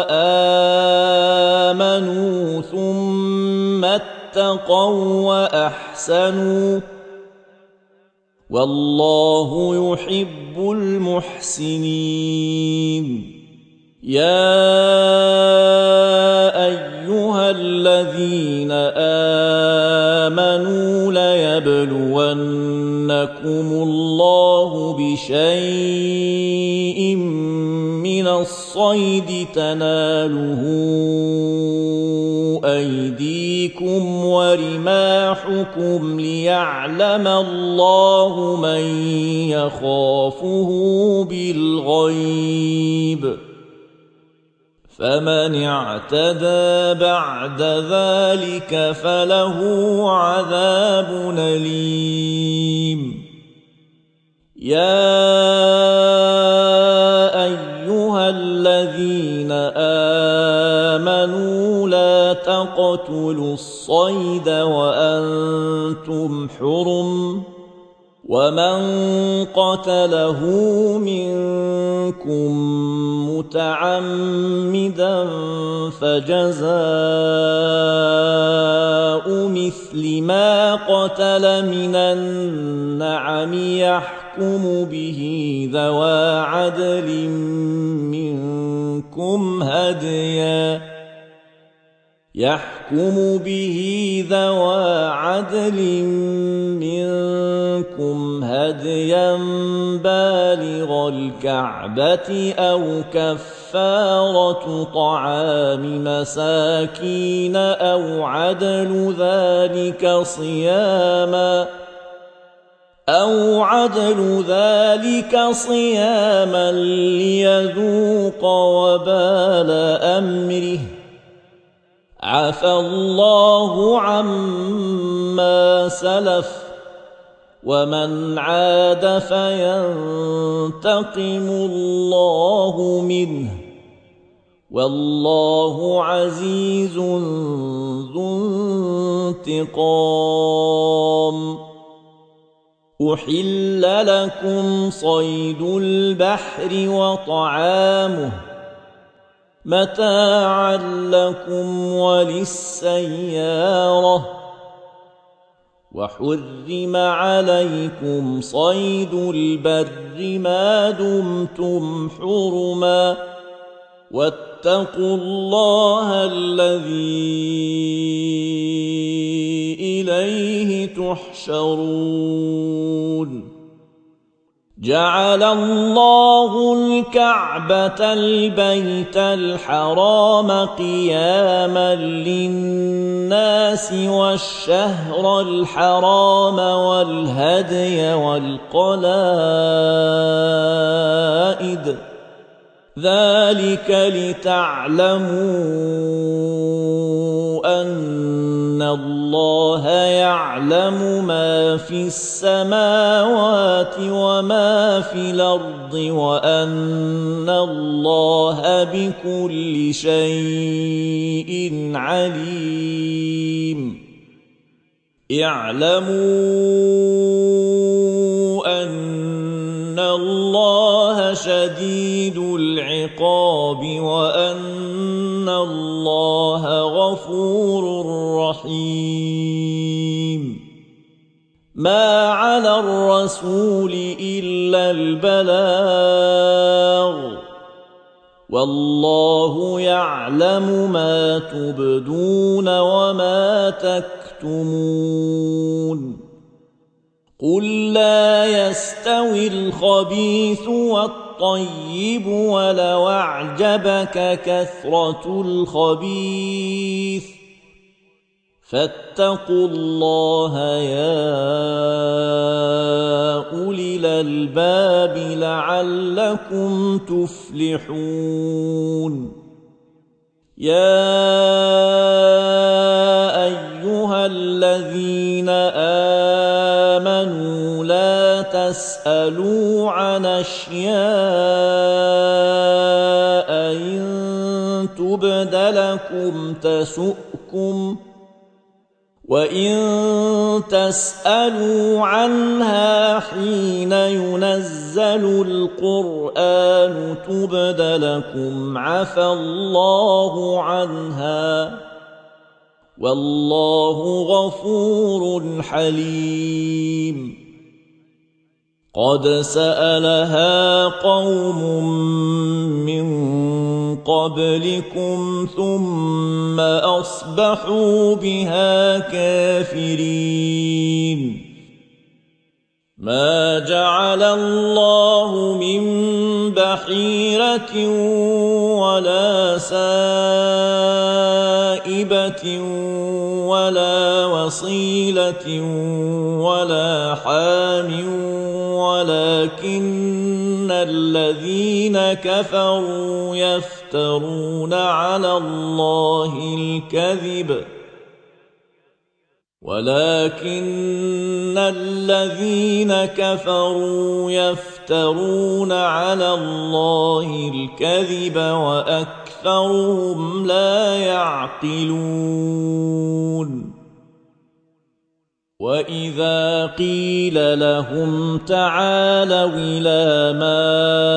وآمنوا ثم اتقوا وأحسنوا والله يحب المحسنين يا أيها ينهاكم الله بشيء من الصيد تناله أيديكم ورماحكم ليعلم الله من يخافه بالغيب فمن اعتدى بعد ذلك فله عذاب أليم يا أيها الذين آمنوا لا تقتلوا الصيد وأنتم حرم ومن قتله منكم متعمدا فجزاء مثل ما قتل من النعم يحكم به ذوى عدل منكم هديا بالغ الكعبة أو كفارة طعام مساكين أو عدل ذلك صياما ليذوق وبال أمره عفى الله عما سلف ومن عاد فينتقم الله منه والله عزيز ذو انتقام أحل لكم صيد البحر وطعامه متاعا لكم وللسيارة وحرم عليكم صيد البر ما دمتم حرما واتقوا الله الذي إليه تحشرون جعل الله الكعبة البيت الحرام قياما للناس والشهر الحرام والهدي والقلائد ذلك لتعلموا أن الله يعلم ما في السماوات وما في الأرض وأن الله بكل شيء عليم اعلموا أن الله شديد العقاب وأن الله غفور رحيم ما على الرسول إلا البلاغ والله يعلم ما تبدون وما تكتمون قل لا يستوي الخبيث والطيب ولو أعجبك كثرة الخبيث فاتقوا الله يا أولي الألباب لعلكم تفلحون يا أيها الذين آمنوا لا تسألوا عن أشياء إن تبد لكم تسؤكم وإن تسألوا عنها حين ينزل القرآن تبد لكم عفى الله عنها والله غفور حليم قد سألها قوم من قبلكم ثم أصبحوا بها كافرين ما جعل الله من بحيرة ولا سائبة ولا وصيلة ولا حام ولكن الذين كفروا يفترون على الله الكذب وأكثرهم لا يعقلون وإذا قيل لهم تعالوا إلى ما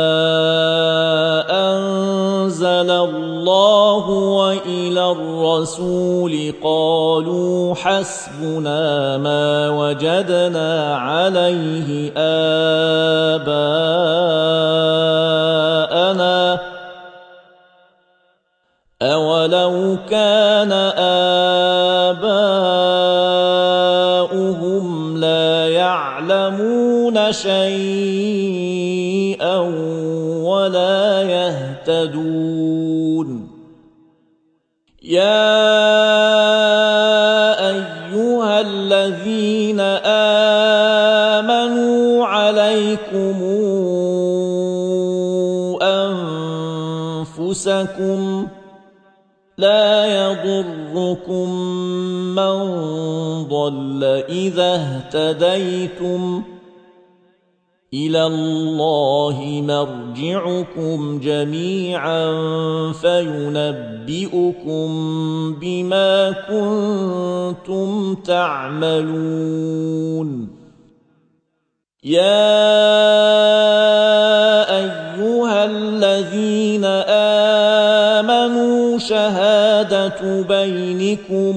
أنزل الله وإلى الرسول قالوا حسبنا ما وجدنا عليه آباءنا أولو كان آباؤهم لا يعلمون شيئا ولا يهتدون يا أيها الذين آمنوا عليكم أنفسكم لا يضركم من ضل إذا اهتديتم إلى الله مرجعكم جميعا فينبئكم بما كنتم تعملون يا أيها الذين آمنوا شهادة بينكم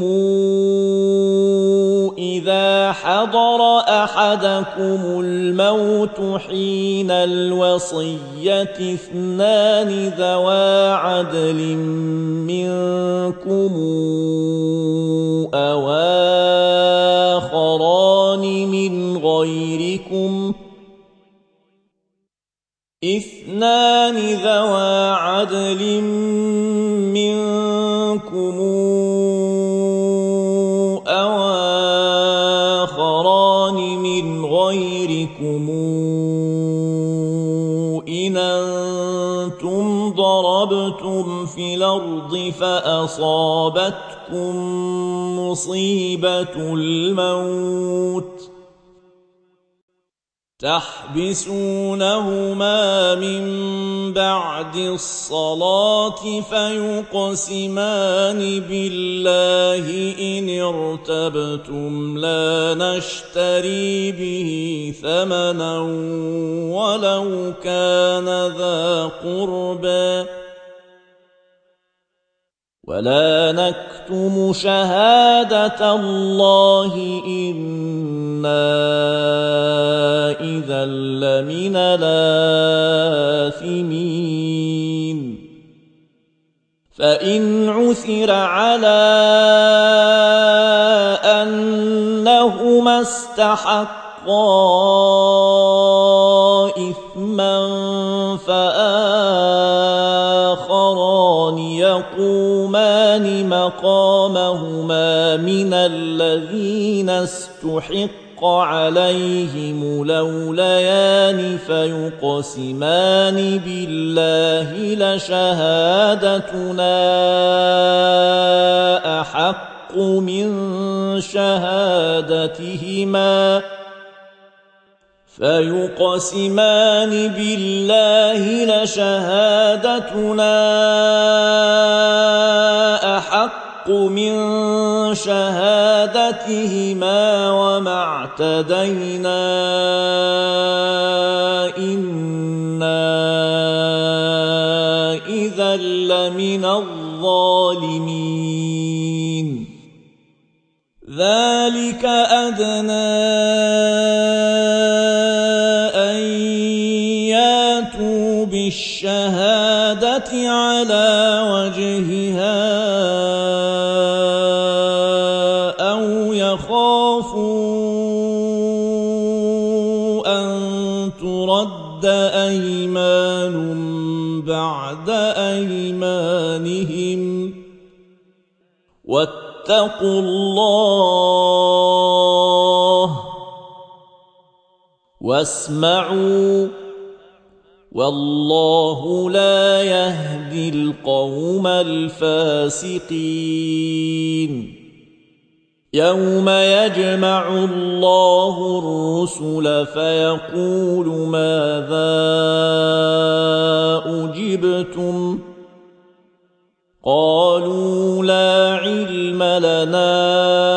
إذا حضر أحدكم الموت حين الوصية اثنان ذوى عدل منكم أو آخران من غيركم إن أنتم ضربتم في الأرض فأصابتكم مصيبة الموت تحبسونهما من بعد الصلاة فيقسمان بالله إن ارتبتم لا نشتري به ثمنا ولو كان ذا قربى ولا نكتم شهادة الله إنا إذا لمن الآثمين فإن عثر على أنهما استحقا إثما فآخران يقومان مقامهما من الذين استحق عليهم الأوليان فيقسمان بالله لشهادتنا أحق من شهادتهما وما اعتدينا إنا إذا لمن الظالمين ذلك أدنى أن ياتوا بالشهادة على وجهها أو يخافوا ترد أيمان بعد أيمانهم واتقوا الله واسمعوا والله لا يهدي القوم الفاسقين يوم يجمع الله الرسل فيقول ماذا أجبتم قالوا لا علم لنا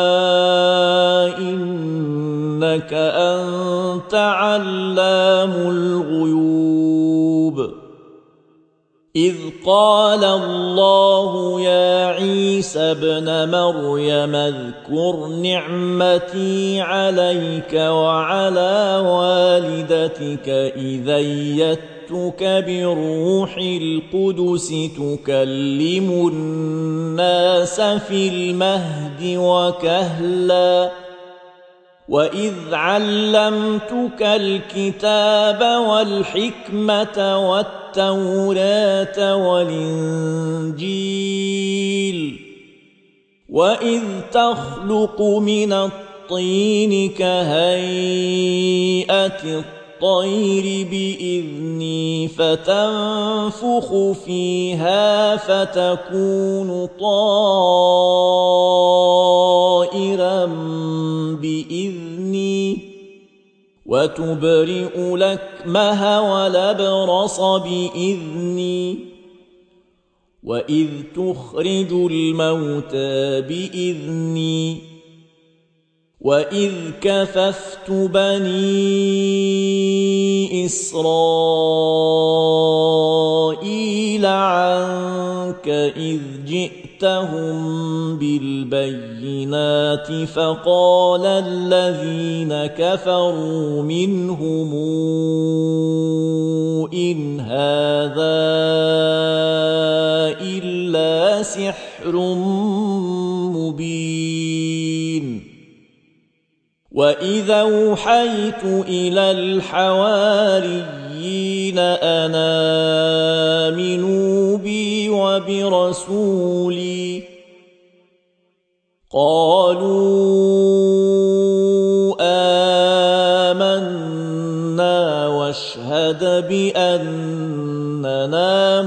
إنك أنت علام الغيوب إذ قال الله يا عيسى ابن مريم اذكر نعمتي عليك وعلى والدتك إذ أيدتك بروح القدس تكلم الناس في المهد وكهلا وإذ علمتك الكتاب والحكمة والتوراة والإنجيل وإذ تخلق من الطين كهيئة الطير بإذني فتنفخ فيها فتكون طائرا بإذني وتبرئ الأكمه والأبرص بإذني وإذ تخرج الموتى بإذني وإذ كففت بني إسرائيل عنك إذ جئتهم بالبينات فقال الذين كفروا منهم إن هذا إلا سحر مبين وإذا أوحيت إلى الحواريين أن آمنوا بي وبرسولي قالوا آمنا واشهد بأننا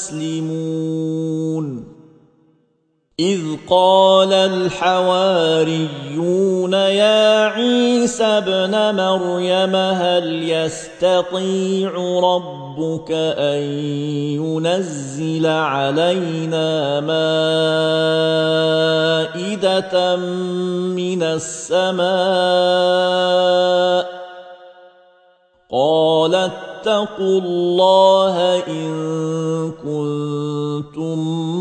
مسلمون إذ قال الحواريون يا عيسى ابن مريم هل يستطيع ربك أن ينزل علينا مائدة من السماء قال اتقوا الله إن كنتم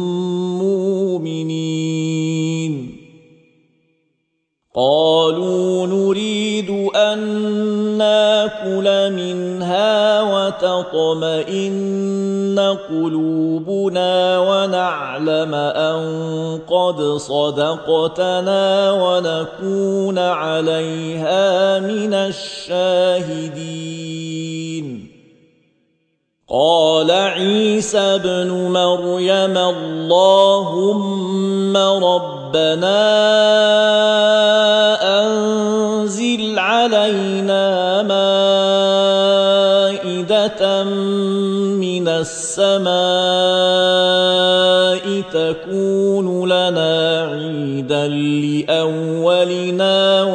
مؤمنين قالوا نريد أن ناكل منها وتطمئن قلوبنا ونعلم أن قد صدقتنا ونكون عليها من الشاهدين قال عيسى ابن مريم اللهم ربنا أنزل علينا مائدة من السماء تكون لنا عيدا لأولنا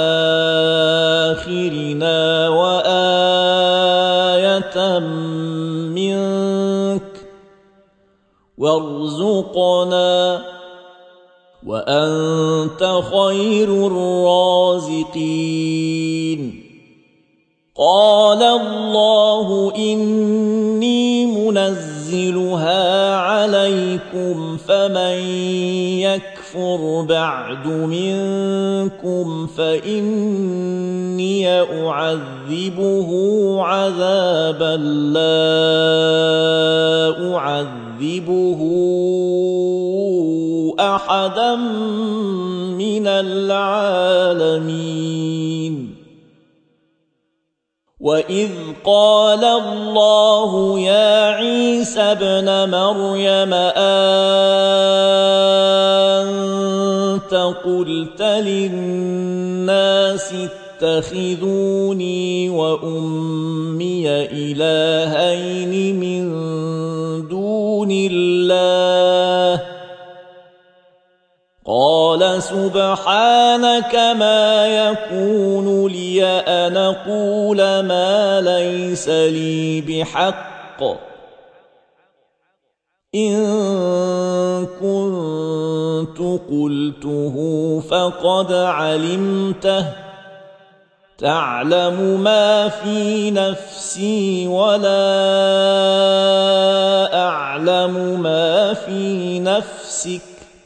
وآخرنا وآية منك وارزقنا وأنت خير الرازقين قال الله إني منزلها عليكم فمن يكفر بعد منكم فإني أعذبه عذابا لا أعذبه أحدا من العالمين وإذ قال الله يا عيسى ابن مريم أنت قلت للناس اتخذوني وأمي إلهين من دون الله قال سبحانك ما يكون لي أن أقول ما ليس لي بحق إن كنت قلته فقد علمته تعلم ما في نفسي ولا أعلم ما في نفسك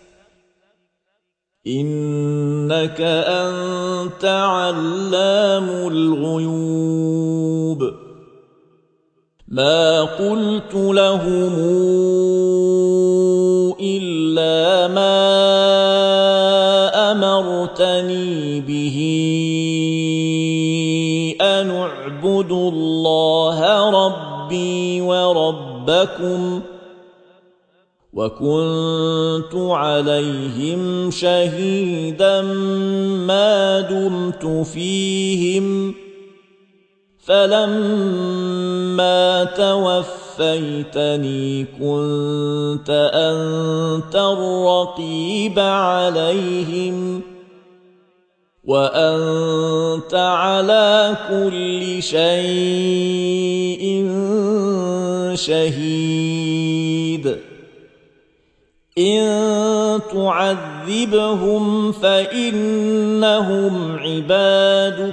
إنك أنت علام الغيوب ما قلت لهم إلا ما أمرتني به أن اعبدوا الله ربي وربكم وكنت عليهم شهيدا ما دمت فيهم فلما توفيتني كنت أنت الرقيب عليهم وأنت على كل شيء شهيد إن تعذبهم فإنهم عبادك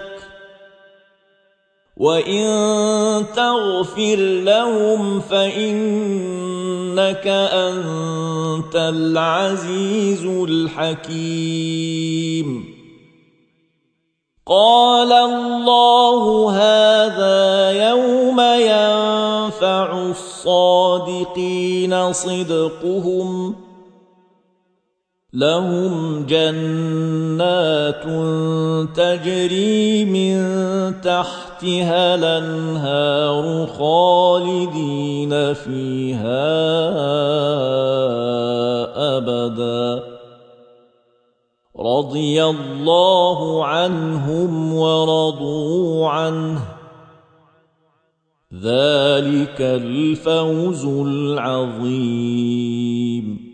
وإن تغفر لهم فإنك أنت العزيز الحكيم قال الله هذا يوم ينفع الصادقين صدقهم لهم جنات تجري من تحتها الأنهار خالدين فيها أبدا رضي الله عنهم ورضوا عنه ذلك الفوز العظيم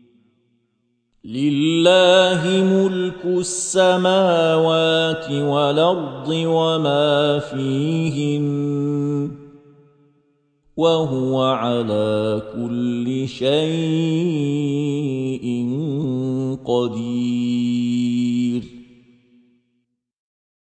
لله ملك السماوات والأرض وما فيهن وهو على كل شيء قدير